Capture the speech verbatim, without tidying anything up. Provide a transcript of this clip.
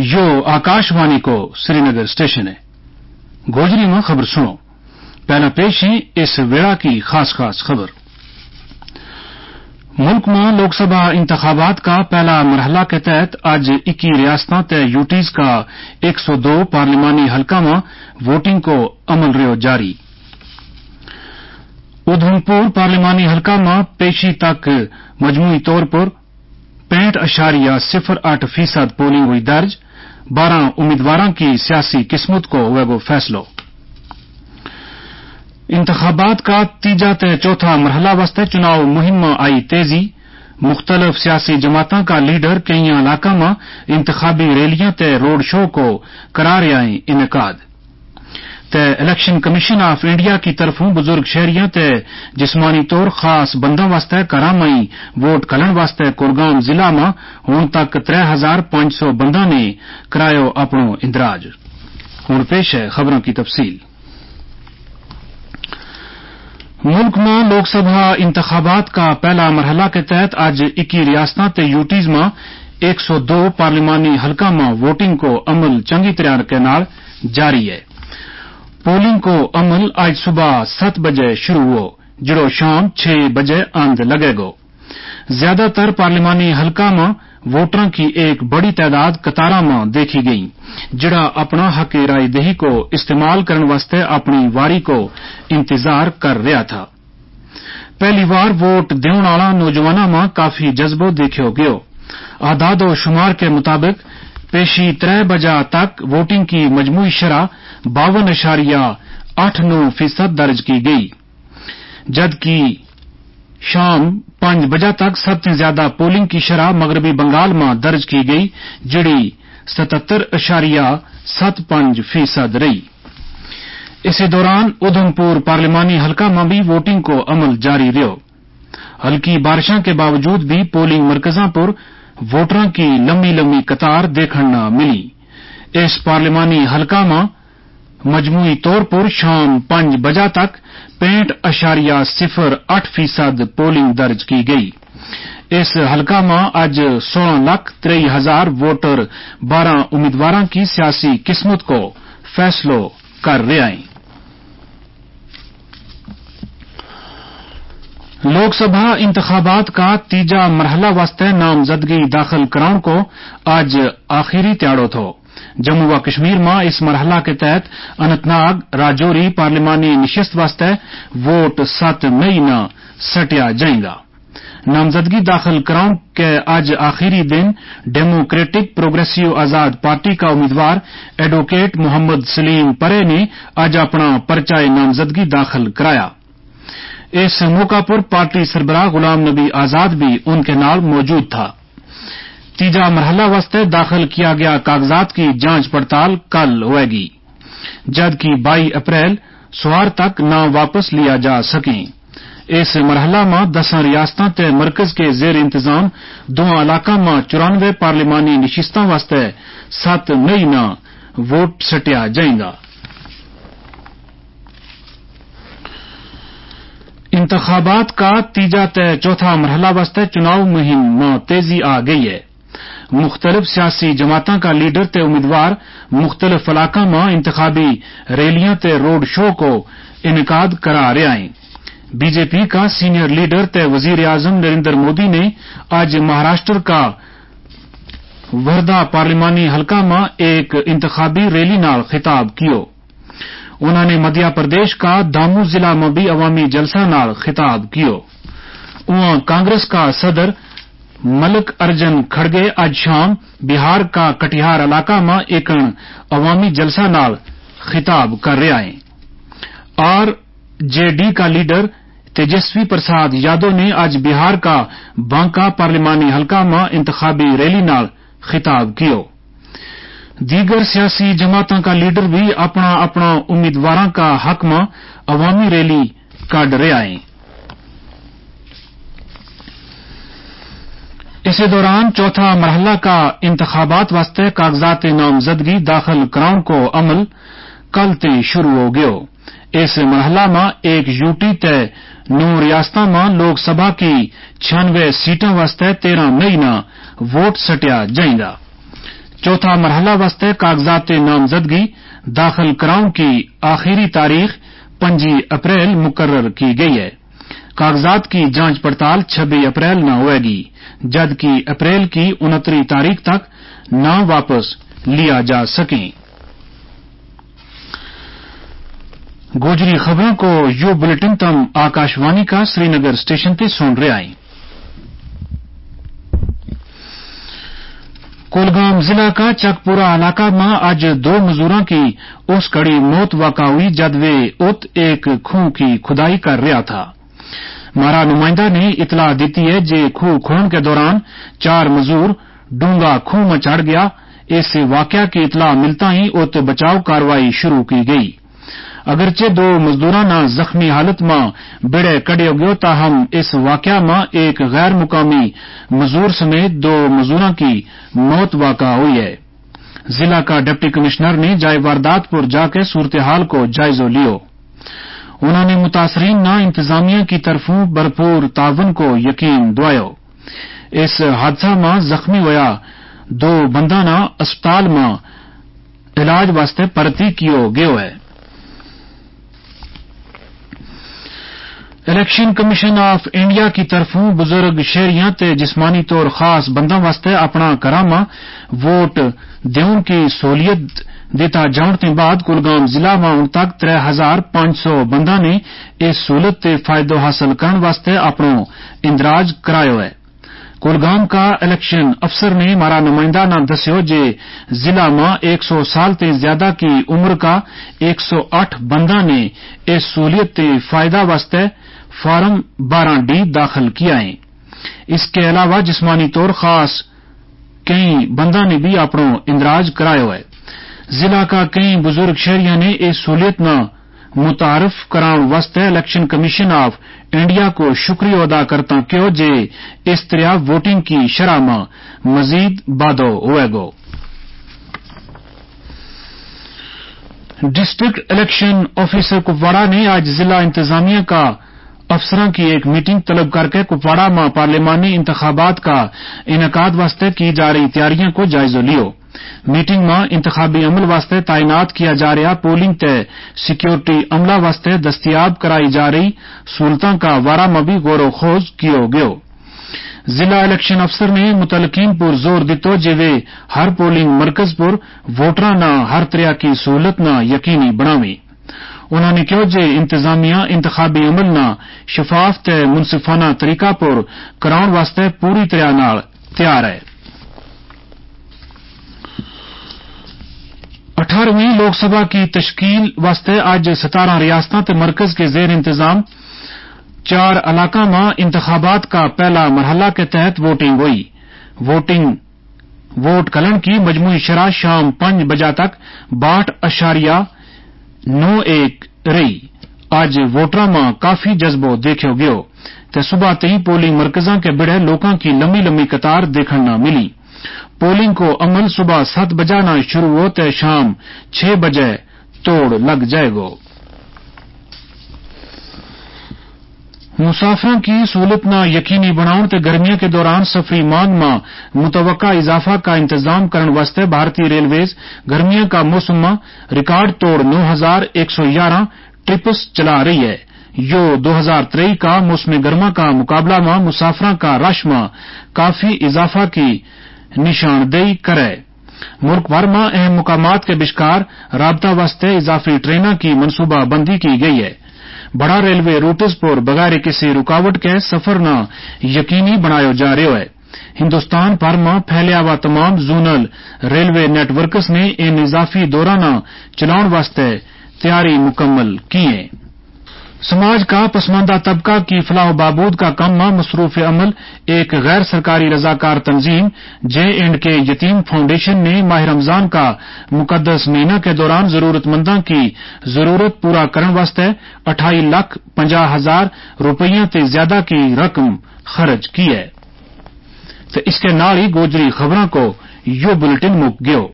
यो आकाशवाणी को श्रीनगर स्टेशन है। गोजरी में खबर सुनो। पहला पेश है इस वेला की खास खास खबर। मुल्क में लोकसभा इंतखाबात का पहला मरहला के तहत आज इक्की रियासतां ते यूटीज का एक सौ दो पार्लिमानी हलका में वोटिंग को अमल रहो जारी। उधमपुर पार्लिमानी हलका में पेशी तक मजमूई तौर पर पैंठ अशारिया सिफर आठ फीसद पोलिंग हुई दर्ज। बारह उम्मीदवारों की सियासी किस्मत को हुएगो फैसलो। इंतखाबात का तीजा ते चौथा मरहला वास्ते चुनाव मुहिम में आई तेजी। मुख्तलिफ सियासी जमातों का लीडर कई इलाका में इंतखाबी रैलियां ते रोड शो को करा रहे इनकाद। ते इलेक्शन कमीशन ऑफ इंडिया की तरफों बुजुर्ग शहरियां ते जिस्मानी तौर खास बंदा वास्ते करामई वोट कलन वास्ते कुरगाम जिला में हुण तक त्रै हजार पांच सौ बंदा ने करायो अपनो इंदराज। हुण पेश है खबरों की तफसील। मुल्क में लोकसभा इंतखाबात का पहला मरहला के तहत आज इक्की रियासतां ते यूटीज में एक सौ दो पार्लिमानी हलका में वोटिंग को अमल चंगी तरह के नाल जारी है। पोलिंग को अमल आज सुबह सात बजे शुरू हो जिड़ो शाम छह बजे अंत लगेगो। ज्यादातर पार्लिमानी हलका में वोटरों की एक बड़ी तादाद कतारा में देखी गई, जिड़ा अपना हक राय दही को इस्तेमाल करने वास्ते अपनी वारी को इंतजार कर रहा था। पहली बार वोट देने वाला नौजवानों में काफी जज्बो देखो गयो। आदादो शुमार के मुताबिक पेशी त्रै बजा तक वोटिंग की मजमूई शरह बावन अशारिया आठ नौ फीसद दर्ज की गई, जबकि शाम पांच बजा तक सबसे ज्यादा पोलिंग की शरह मगरबी बंगाल में दर्ज की गई, जिड़ी सतहत्तर अशारिया सात पांच फीसद रही। इसी दौरान उधमपुर पार्लिमानी हलका में भी वोटिंग को अमल जारी रहो। हल्की बारिशों के बावजूद भी पोलिंग मरकजों पर वोटरों की लंबी लंबी कतार देखने न मिली। इस पार्लिमानी हलका में मजमूई तौर पर शाम पांच बजा तक पैंठ अशारिया सिफर आठ फीसद पोलिंग दर्ज की गई। इस हलका में आज सोलह लाख तेई हजार वोटर बारह उम्मीदवारों की सियासी किस्मत को फैसलो कर रहे हैं। लोकसभा इंतखाबात का तीजा मरहला वास्ते नामजदगी दाखिल कराने को आज आखिरी त्याड़ो थो। जम्मू व कश्मीर में इस मरहला के तहत अनंतनाग राजौरी पार्लिमानी निशस्त वास्ते वोट सात मई न सटिया जाएगा। नामजदगी दाखिल कराने के आज आखिरी दिन डेमोक्रेटिक प्रोग्रेसिव आजाद पार्टी का उम्मीदवार एडवोकेट मोहम्मद सलीम परे ने आज अपना पर्चा नामजदगी दाखिल कराया। इस मौका पर पार्टी सरबराह गुलाम नबी आजाद भी उनके नाल मौजूद था। तीजा मरहला वास्ते दाखिल किया गया कागजात की जांच पड़ताल कल होगी, जबकि बाईस अप्रैल सोमवार तक नाम वापस लिया जा सके। इस मरहला में दस रियासतां ते मरकज के जेर इंतजाम दो इलाका में चौरानवे पार्लिमानी निशिस्तां वास्ते सात मई न वोट सटिया जाएगा। इंतखाबात का तीजा ते चौथा मरहला वास्ते चुनाव मुहिम में तेजी आ गई है। मुख्तलिफ सियासी जमातों का लीडर ते उम्मीदवार मुख्तलिफ इलाका में इंतखाबी रैलियां ते रोड शो को इनकाद करा रहे हैं। बीजेपी का सीनियर लीडर ते वजीर आजम नरेंद्र मोदी ने आज महाराष्ट्र का वर्धा पार्लिमानी हलका में एक इंतखाबी रैली नाल खिताब कियो। उन्होंने मध्य प्रदेश का दामू जिला में भी अवामी जलसा नाल खिताब कियो। वहां कांग्रेस का सदर मलिक अर्जुन खड़गे आज शाम बिहार का कटिहार इलाका में एक अवामी जलसा नाल खिताब कर रहे हैं। और जेडी का लीडर तेजस्वी प्रसाद यादव ने आज बिहार का बांका पार्लिमानी हलका में इंतखाबी रैली नाल खिताब कियो। दीगर सियासी जमातों का लीडर भी अपना अपना उम्मीदवारों का हक में अवामी रैली काट रहे हैं। इसी दौरान चौथा मरहला का इंतखाबात वास्ते कागजात नामजदगी दाखिल कराने को अमल कल ते शुरू हो गयो। इस मरहला में एक यूटी ते नौ रियासतां में लोकसभा की छियानवे सीटों वास्ते तेरह मई न वोट सटिया जाएगा। چوتھا مرحلہ واسطے کاغذات نامزدگی داخل کراؤں کی آخری تاریخ پنجی اپریل مقرر کی گئی ہے. کاغذات کی جانچ پڑتال چھبی اپریل نہ ہوئے گی جبکہ اپریل کی انتری تاریخ تک نام واپس لیا جا سکیں. گوجری خبروں کو یو بلٹن تم آکاشوانی کا سری نگر اسٹیشن تے سن رہے آئیں. کولگام ضلع کا چک پورا علاقہ میں آج دو مزدوراں کی اس کڑی موت واقع ہوئی جد وہ ات ایک کھوہ کی کھدائی کر رہا تھا. ہمارا نمائندہ نے اطلاع دیتی ہے کہ کھوہ کھودنے کے دوران چار مزدور ڈونگا کھوہ میں چڑھ گیا. اس واقعہ کی اطلاع ملتا ہی ات بچاؤ کاروائی شروع کی گئی. اگرچہ دو مزدوراں نہ زخمی حالت میں بڑے کڑے ہو گئے تاہم اس واقعہ میں ایک غیر مقامی مزدور سمیت دو مزدوراں کی موت واقع ہوئی ہے. ضلع کا ڈپٹی کمشنر نے جائے واردات پر جا کے صورتحال کو جائزہ لیو. انہوں نے متاثرین نہ انتظامیہ کی طرفوں بھرپور تعاون کو یقین دوایا. اس حادثہ میں زخمی ہویا دو بندہ نہ اسپتال میں علاج واسطے بھرتی کیو گئے ہے. الیکشن کمیشن آف انڈیا کی طرفوں بزرگ شہریاں تے جسمانی طور خاص بنداں واسطے اپنا کراما ووٹ دیون کی سہولیت دیتا جان کے بعد کولگام ضلع میں ان تک تر ہزار پانچ سو بنداں نے اس سہولت تے فائدہ حاصل کرنے واسطے اپنا اندراج کرایا ہے. کولگام کا الیکشن افسر نے ہمارا نمائندہ نہ دسیو جے ضلع میں ایک سو سال تے زیادہ کی عمر کا ایک سو آٹھ بندہ نے اس سہولیت تے فائدہ واسطے فارم بارہ ڈی داخل کیا ہے. اس کے علاوہ جسمانی طور خاص کئی بندہ نے بھی اپنا اندراج کرایا ہے. ضلع کا کئی بزرگ شہریوں نے اس سہولیت میں متعارف کراؤ واسطے الیکشن کمیشن آف انڈیا کو شکریہ ادا کرتا کیوں جے اس طرح ووٹنگ کی شرح میں مزید بادو ہوئے گو. ڈسٹرکٹ الیکشن آفیسر کپواڑہ نے آج ضلع انتظامیہ کا افسران کی ایک میٹنگ طلب کر کے کپواڑہ میں پارلیمانی انتخابات کا انعقاد واسطے کی جا رہی تیاریوں کو جائزہ لیو. میٹنگ میں انتخابی عمل واسطے تعینات کیا جا رہا پولنگ تے سیکیورٹی عملہ واسطے دستیاب کرائی جا رہی سہولتوں کا بارے میں بھی غور و خوض کیو گیو. ضلع الیکشن افسر نے متعلقین پر زور دیتو جے وے ہر پولنگ مرکز پر ووٹراں نہ ہر طرح کی سہولت نہ یقینی بناویں. انہوں نے کہا جے انتظامیہ انتخابی عمل نہ شفاف تے منصفانہ طریقہ پر کراؤن واسطے پوری طرح نال تیار ہے. اٹھارہویں لوک سبھا کی تشکیل واسطے آج ستارہ ریاستوں تے مرکز کے زیر انتظام چار علاقوں میں انتخابات کا پہلا مرحلہ کے تحت ووٹنگ ہوئی. ووٹنگ ووٹ کلن کی مجموعی شرح شام پانچ بجے تک باٹھ اشاریہ نو ایک رہی. آج ووٹراں میں کافی جذبہ دیکھو گیو تے صبح تئی پولنگ مرکزاں کے بڑے لوکاں کی لمبی لمبی قطار دیکھن نہ ملی. پولنگ کو عمل صبح سات بجے نہ شروع ہو تے شام چھ بجے توڑ لگ جائے گا. مسافروں کی سہولت نہ یقینی بناؤ تے گرمیوں کے دوران سفری مانگ میں متوقع اضافہ کا انتظام کرنے واسطے بھارتی ریلویز گرمیوں کا موسم میں ریکارڈ توڑ نو ہزار ایک سو گیارہ ٹرپس چلا رہی ہے. یہ دو ہزار تیئیس کا موسم گرما کا مقابلہ میں مسافروں کا رش میں کافی اضافہ کی نشاندہی کرے. ملک بھر میں اہم مقامات کے بشکار رابطہ واسطے اضافی ٹرینوں کی منصوبہ بندی کی گئی ہے. بڑا ریلوے روٹس پر بغیر کسی رکاوٹ کے سفر نہ یقینی بنایا جا رہا ہے. ہندوستان بھر میں پھیلیا ہوا تمام زونل ریلوے نیٹ ورکس نے ان اضافی دورہ نہ چلاؤ واسطے تیاری مکمل کی ہے. سماج کا پسماندہ طبقہ کی فلاح و بہبود کا کام میں مصروف عمل ایک غیر سرکاری رضاکار تنظیم جے اینڈ کے یتیم فاؤنڈیشن نے ماہ رمضان کا مقدس مہینہ کے دوران ضرورت مندوں کی ضرورت پورا کرنے واسطے اٹھائی لاکھ پنجا ہزار روپیہ تے زیادہ کی رقم خرچ کی ہے. تو اس کے نال ہی گوجری خبروں کو یو بلٹن مک گیو.